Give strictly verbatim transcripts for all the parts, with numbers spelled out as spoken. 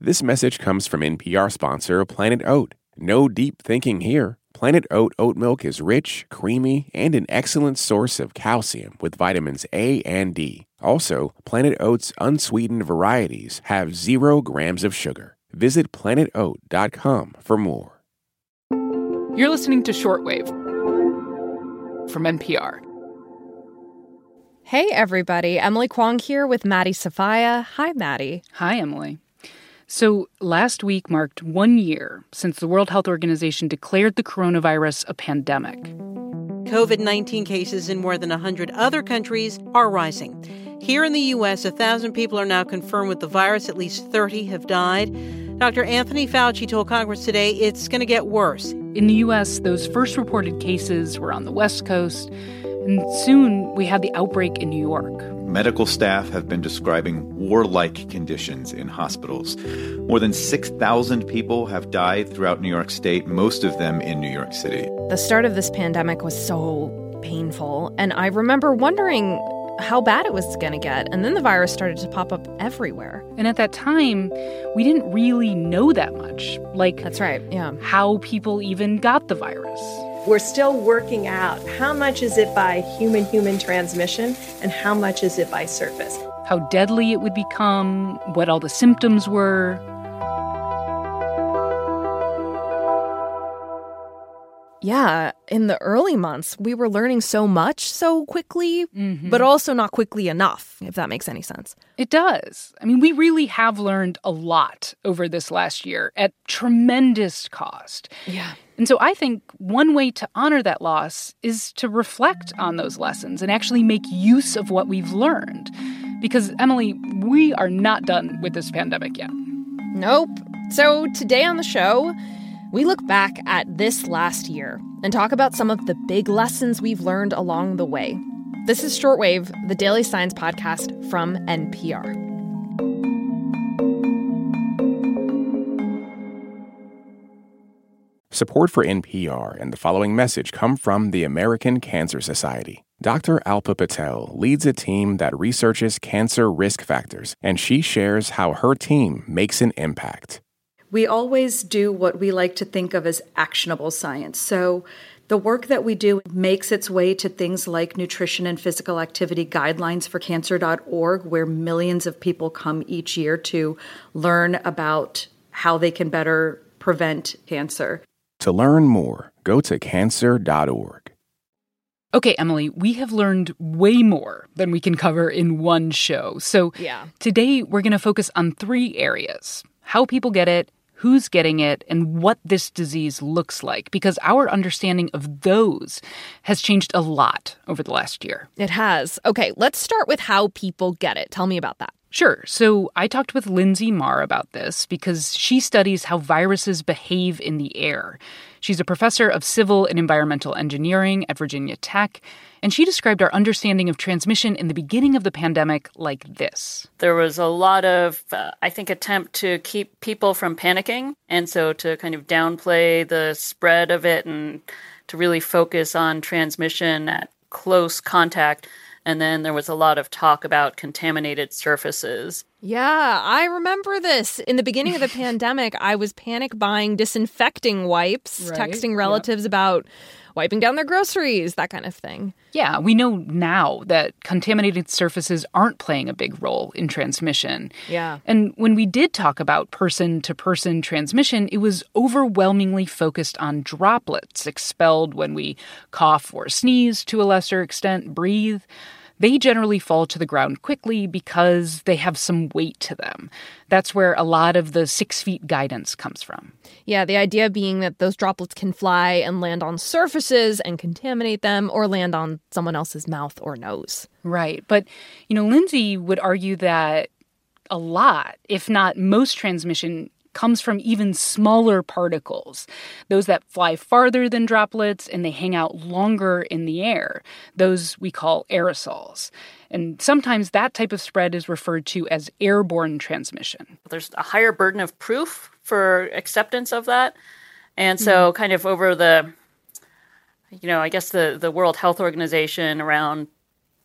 This message comes from N P R sponsor Planet Oat. No deep thinking here. Planet Oat oat milk is rich, creamy, and an excellent source of calcium with vitamins A and D. Also, Planet Oat's unsweetened varieties have zero grams of sugar. Visit planet oat dot com for more. You're listening to Shortwave from N P R. Hey, everybody. Emily Kwong here with Maddie Sofia. Hi, Maddie. Hi, Emily. So last week marked one year since the World Health Organization declared the coronavirus a pandemic. COVID nineteen cases in more than one hundred other countries are rising. Here in the U S, one thousand people are now confirmed with the virus. At least thirty have died. Doctor Anthony Fauci told Congress today it's going to get worse. In the U S, those first reported cases were on the West Coast, and soon we had the outbreak in New York. Medical staff have been describing war-like conditions in hospitals. More than six thousand people have died throughout New York State, most of them in New York City. The start of this pandemic was so painful, and I remember wondering how bad it was going to get, and then the virus started to pop up everywhere. And at that time, we didn't really know that much. Like, that's right, yeah. How people even got the virus. We're still working out how much is it by human-human transmission and how much is it by surface. How deadly it would become, what all the symptoms were. Yeah, in the early months, we were learning so much so quickly, mm-hmm. but also not quickly enough, if that makes any sense. It does. I mean, we really have learned a lot over this last year at tremendous cost. Yeah. And so I think one way to honor that loss is to reflect on those lessons and actually make use of what we've learned. Because, Emily, we are not done with this pandemic yet. Nope. So today on the show, we look back at this last year and talk about some of the big lessons we've learned along the way. This is Shortwave, the daily science podcast from N P R. Support for N P R and the following message come from the American Cancer Society. Doctor Alpa Patel leads a team that researches cancer risk factors, and she shares how her team makes an impact. We always do what we like to think of as actionable science. So the work that we do makes its way to things like nutrition and physical activity guidelines for cancer dot org, where millions of people come each year to learn about how they can better prevent cancer. To learn more, go to cancer dot org. Okay, Emily, we have learned way more than we can cover in one show. So yeah. Today we're going to focus on three areas: how people get it, who's getting it, and what this disease looks like, because our understanding of those has changed a lot over the last year. It has. Okay, let's start with how people get it. Tell me about that. Sure. So I talked with Lindsay Marr about this because she studies how viruses behave in the air. She's a professor of civil and environmental engineering at Virginia Tech, and she described our understanding of transmission in the beginning of the pandemic like this. There was a lot of, uh, I think, attempt to keep people from panicking, and so to kind of downplay the spread of it and to really focus on transmission at close contact. And then there was a lot of talk about contaminated surfaces. Yeah, I remember this. In the beginning of the pandemic, I was panic buying disinfecting wipes, right. texting relatives yep. about wiping down their groceries, that kind of thing. Yeah, we know now that contaminated surfaces aren't playing a big role in transmission. Yeah. And when we did talk about person-to-person transmission, it was overwhelmingly focused on droplets expelled when we cough or sneeze, to a lesser extent, breathe. They generally fall to the ground quickly because they have some weight to them. That's where a lot of the six feet guidance comes from. Yeah, the idea being that those droplets can fly and land on surfaces and contaminate them, or land on someone else's mouth or nose. Right. But, you know, Lindsay would argue that a lot, if not most transmission, comes from even smaller particles, those that fly farther than droplets and they hang out longer in the air. Those we call aerosols. And sometimes that type of spread is referred to as airborne transmission. There's a higher burden of proof for acceptance of that. And so mm-hmm. kind of over the, you know, I guess the, the World Health Organization around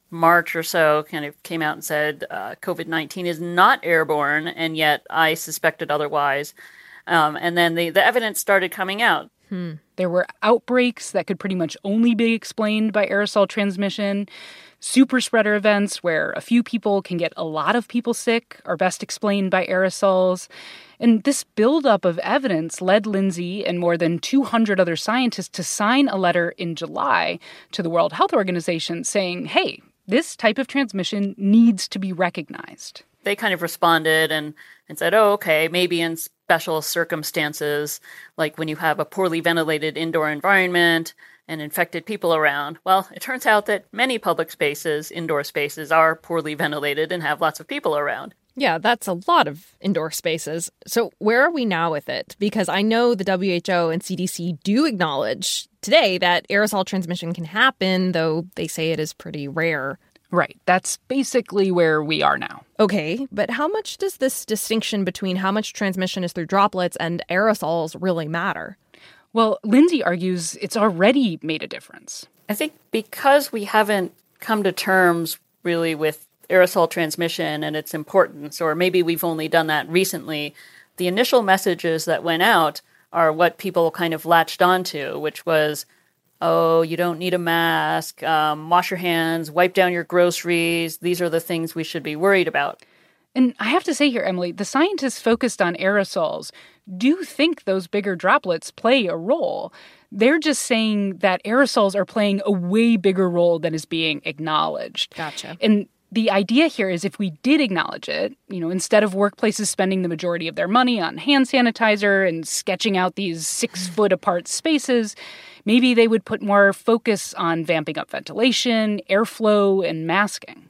March or so kind of came out and said uh, COVID nineteen is not airborne, and yet I suspected otherwise. Um, and then the, the evidence started coming out. Hmm. There were outbreaks that could pretty much only be explained by aerosol transmission. Super spreader events where a few people can get a lot of people sick are best explained by aerosols. And this buildup of evidence led Lindsay and more than two hundred other scientists to sign a letter in July to the World Health Organization saying, hey, this type of transmission needs to be recognized. They kind of responded and, and said, oh, okay, maybe in special circumstances, like when you have a poorly ventilated indoor environment and infected people around. Well, it turns out that many public spaces, indoor spaces, are poorly ventilated and have lots of people around. Yeah, that's a lot of indoor spaces. So where are we now with it? Because I know the W H O and C D C do acknowledge today that aerosol transmission can happen, though they say it is pretty rare. Right. That's basically where we are now. Okay, but how much does this distinction between how much transmission is through droplets and aerosols really matter? Well, Lindsay argues it's already made a difference. I think because we haven't come to terms really with aerosol transmission and its importance, or maybe we've only done that recently, the initial messages that went out are what people kind of latched onto, which was, oh, you don't need a mask, um, wash your hands, wipe down your groceries. These are the things we should be worried about. And I have to say here, Emily, the scientists focused on aerosols do think those bigger droplets play a role. They're just saying that aerosols are playing a way bigger role than is being acknowledged. Gotcha. And the idea here is if we did acknowledge it, you know, instead of workplaces spending the majority of their money on hand sanitizer and sketching out these six-foot-apart spaces, maybe they would put more focus on vamping up ventilation, airflow, and masking.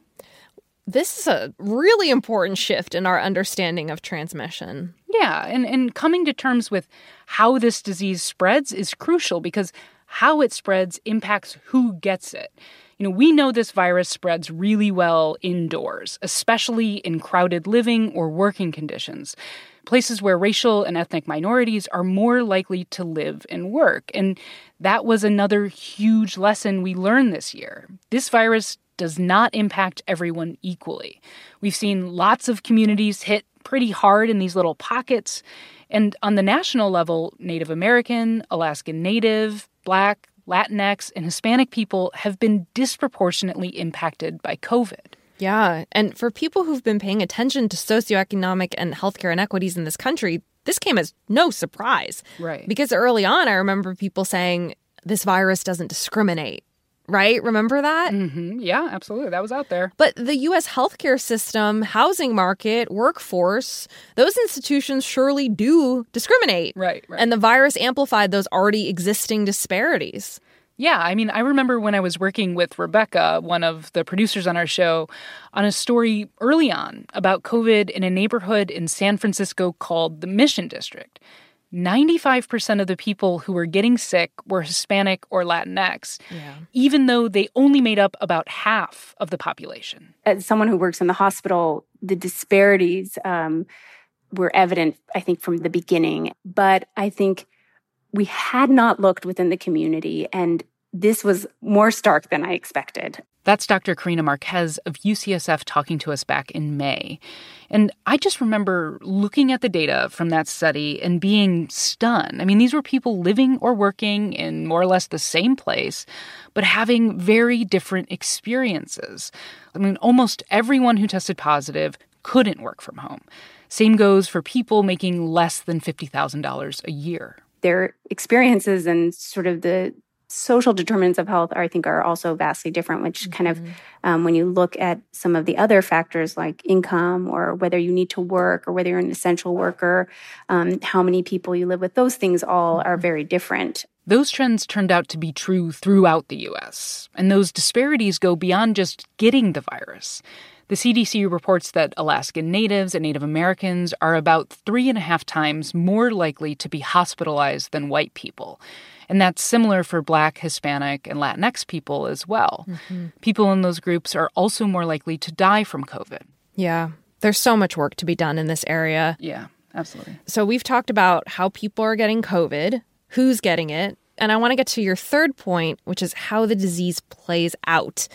This is a really important shift in our understanding of transmission. Yeah, and, and coming to terms with how this disease spreads is crucial because how it spreads impacts who gets it. You know, we know this virus spreads really well indoors, especially in crowded living or working conditions, places where racial and ethnic minorities are more likely to live and work. And that was another huge lesson we learned this year. This virus does not impact everyone equally. We've seen lots of communities hit pretty hard in these little pockets. And on the national level, Native American, Alaskan Native, Black, Latinx, and Hispanic people have been disproportionately impacted by COVID. Yeah, and for people who've been paying attention to socioeconomic and healthcare inequities in this country, this came as no surprise. Right. Because early on, I remember people saying, this virus doesn't discriminate. Right? Remember that? Mm-hmm. Yeah, absolutely. That was out there. But the U S healthcare system, housing market, workforce, those institutions surely do discriminate. Right, right. And the virus amplified those already existing disparities. Yeah, I mean, I remember when I was working with Rebecca, one of the producers on our show, on a story early on about COVID in a neighborhood in San Francisco called the Mission District. ninety-five percent of the people who were getting sick were Hispanic or Latinx, yeah. even though they only made up about half of the population. As someone who works in the hospital, the disparities um, were evident, I think, from the beginning. But I think we had not looked within the community, and this was more stark than I expected. That's Doctor Karina Marquez of U C S F talking to us back in May. And I just remember looking at the data from that study and being stunned. I mean, these were people living or working in more or less the same place, but having very different experiences. I mean, almost everyone who tested positive couldn't work from home. Same goes for people making less than fifty thousand dollars a year. Their experiences and sort of the social determinants of health, I think, are also vastly different, which mm-hmm. kind of, um, when you look at some of the other factors like income or whether you need to work or whether you're an essential worker, um, how many people you live with, those things all are very different. Those trends turned out to be true throughout the U S, and those disparities go beyond just getting the virus. The C D C reports that Alaskan Natives and Native Americans are about three and a half times more likely to be hospitalized than white people. And that's similar for Black, Hispanic, and Latinx people as well. Mm-hmm. People in those groups are also more likely to die from COVID. Yeah, there's so much work to be done in this area. Yeah, absolutely. So we've talked about how people are getting COVID, who's getting it, and I want to get to your third point, which is how the disease plays out.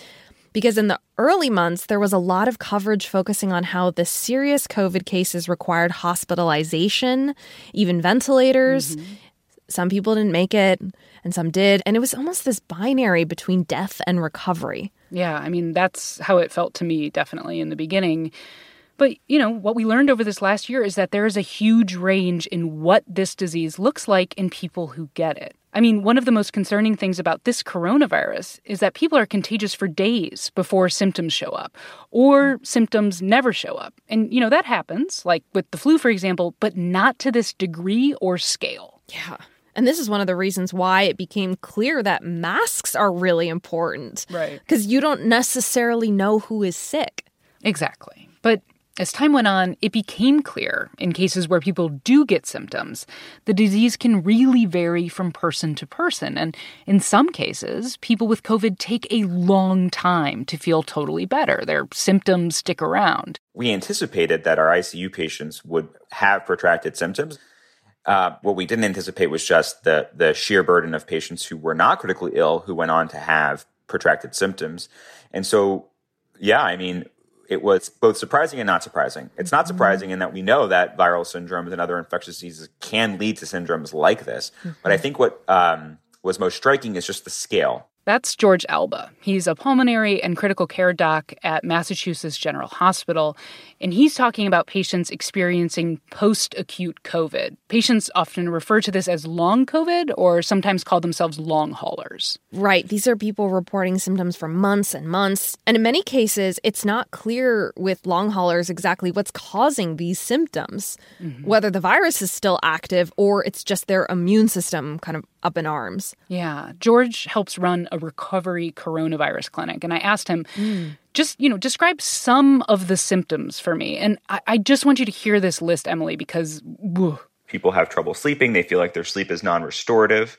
Because in the early months, there was a lot of coverage focusing on how the serious COVID cases required hospitalization, even ventilators. Mm-hmm. Some people didn't make it, and some did. And it was almost this binary between death and recovery. Yeah, I mean, that's how it felt to me, definitely, in the beginning. But, you know, what we learned over this last year is that there is a huge range in what this disease looks like in people who get it. I mean, one of the most concerning things about this coronavirus is that people are contagious for days before symptoms show up, or symptoms never show up. And, you know, that happens, like with the flu, for example, but not to this degree or scale. Yeah. And this is one of the reasons why it became clear that masks are really important. Right. Because you don't necessarily know who is sick. Exactly. But as time went on, it became clear in cases where people do get symptoms, the disease can really vary from person to person. And in some cases, people with COVID take a long time to feel totally better. Their symptoms stick around. We anticipated that our I C U patients would have protracted symptoms. Uh, what we didn't anticipate was just the the sheer burden of patients who were not critically ill who went on to have protracted symptoms. And so, yeah, I mean, it was both surprising and not surprising. It's not surprising in that we know that viral syndromes and other infectious diseases can lead to syndromes like this. Mm-hmm. But I think what um, was most striking is just the scale. That's George Alba. He's a pulmonary and critical care doc at Massachusetts General Hospital, and he's talking about patients experiencing post-acute COVID. Patients often refer to this as long COVID or sometimes call themselves long haulers. Right. These are people reporting symptoms for months and months. And in many cases, it's not clear with long haulers exactly what's causing these symptoms, mm-hmm. whether the virus is still active or it's just their immune system kind of up in arms. Yeah. George helps run a recovery coronavirus clinic. And I asked him, mm. just, you know, describe some of the symptoms for me. And I, I just want you to hear this list, Emily, because whew. People have trouble sleeping. They feel like their sleep is non-restorative.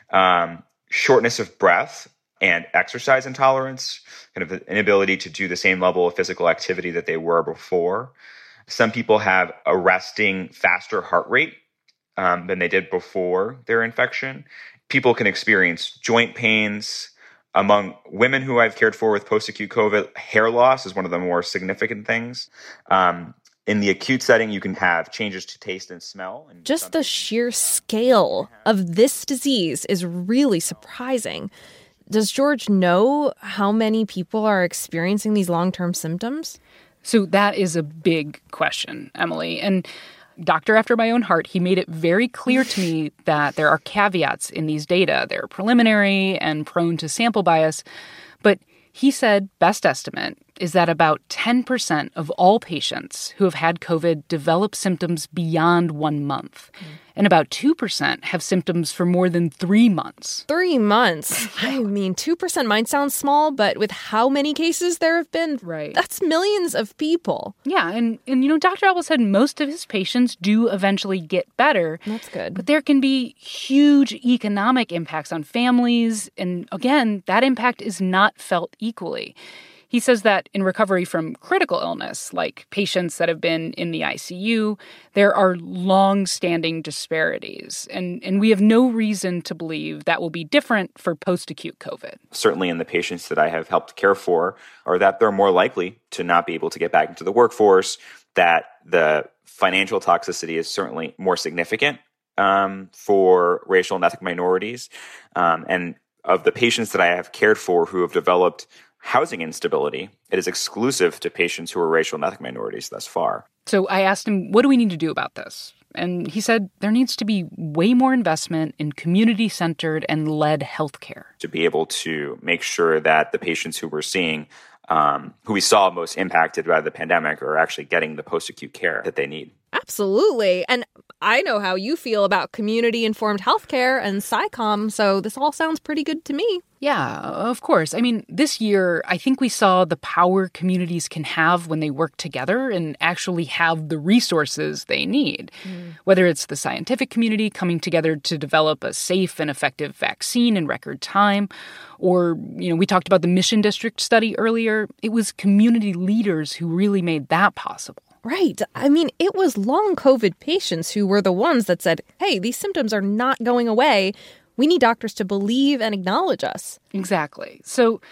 Um, shortness of breath and exercise intolerance, kind of the inability to do the same level of physical activity that they were before. Some people have a resting, faster heart rate um, than they did before their infection. People can experience joint pains. Among women who I've cared for with post-acute COVID, hair loss is one of the more significant things. Um, in the acute setting, you can have changes to taste and smell. And just the sheer scale of this disease is really surprising. Does George know how many people are experiencing these long-term symptoms? So that is a big question, Emily. And doctor after my own heart, he made it very clear to me that there are caveats in these data. They're preliminary and prone to sample bias. But he said best estimate is that about ten percent of all patients who have had COVID develop symptoms beyond one month. Mm. And about two percent have symptoms for more than three months. Three months? I mean, two percent might sound small, but with how many cases there have been, right. that's millions of people. Yeah, and, and you know, Doctor Alba said most of his patients do eventually get better. That's good. But there can be huge economic impacts on families. And again, that impact is not felt equally. He says that in recovery from critical illness, like patients that have been in the I C U, there are long-standing disparities. And, and we have no reason to believe that will be different for post-acute COVID. Certainly in the patients that I have helped care for, or that they're more likely to not be able to get back into the workforce, that the financial toxicity is certainly more significant um, for racial and ethnic minorities. Um, and of the patients that I have cared for who have developed housing instability, it is exclusive to patients who are racial and ethnic minorities thus far. So I asked him, what do we need to do about this? And he said there needs to be way more investment in community-centered and led healthcare. To be able to make sure that the patients who we're seeing, um, who we saw most impacted by the pandemic, are actually getting the post-acute care that they need. Absolutely. And I know how you feel about community-informed healthcare and SciComm, so this all sounds pretty good to me. Yeah, of course. I mean, this year, I think we saw the power communities can have when they work together and actually have the resources they need. Mm. Whether it's the scientific community coming together to develop a safe and effective vaccine in record time, or, you know, we talked about the Mission District study earlier. It was community leaders who really made that possible. Right. I mean, it was long COVID patients who were the ones that said, hey, these symptoms are not going away. We need doctors to believe and acknowledge us. Exactly. So,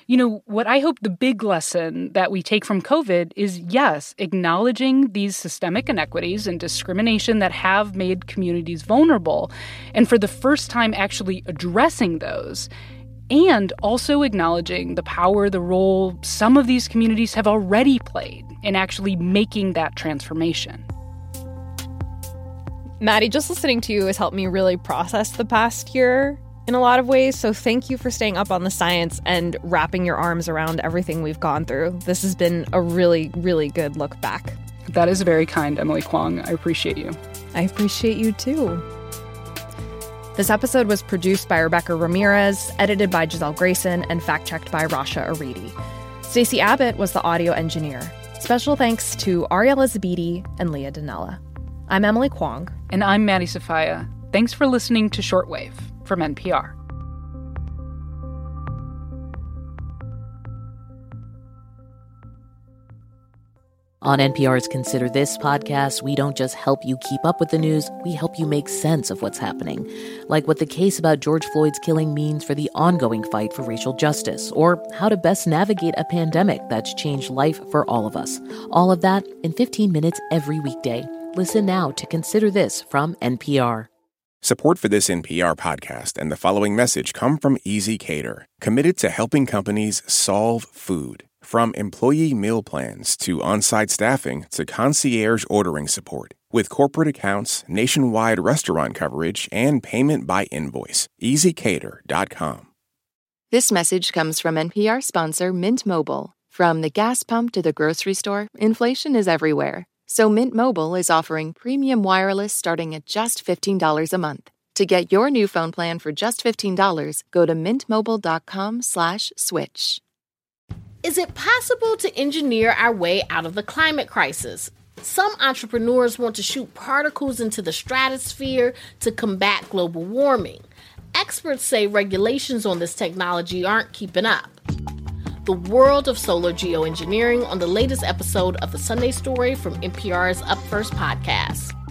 You know, what I hope the big lesson that we take from COVID is, yes, acknowledging these systemic inequities and discrimination that have made communities vulnerable, and for the first time actually addressing those, and also acknowledging the power, the role some of these communities have already played in actually making that transformation. Maddie, just listening to you has helped me really process the past year in a lot of ways. So thank you for staying up on the science and wrapping your arms around everything we've gone through. This has been a really, really good look back. That is very kind, Emily Kwong. I appreciate you. I appreciate you too. This episode was produced by Rebecca Ramirez, edited by Giselle Grayson, and fact-checked by Rasha Aridi. Stacey Abbott was the audio engineer. Special thanks to Ariella Zabidi and Leah Donnella. I'm Emily Kwong. And I'm Maddie Sofia. Thanks for listening to Shortwave from N P R. On N P R's Consider This podcast, we don't just help you keep up with the news, we help you make sense of what's happening. Like what the case about George Floyd's killing means for the ongoing fight for racial justice, or how to best navigate a pandemic that's changed life for all of us. All of that in fifteen minutes every weekday. Listen now to Consider This from N P R. Support for this N P R podcast and the following message come from Easy Cater, committed to helping companies solve food. From employee meal plans to on-site staffing to concierge ordering support. With corporate accounts, nationwide restaurant coverage, and payment by invoice. easy cater dot com. This message comes from N P R sponsor Mint Mobile. From the gas pump to the grocery store, inflation is everywhere. So Mint Mobile is offering premium wireless starting at just fifteen dollars a month. To get your new phone plan for just fifteen dollars, go to mintmobile.com slash switch. Is it possible to engineer our way out of the climate crisis? Some entrepreneurs want to shoot particles into the stratosphere to combat global warming. Experts say regulations on this technology aren't keeping up. The world of solar geoengineering on the latest episode of The Sunday Story from N P R's Up First podcast.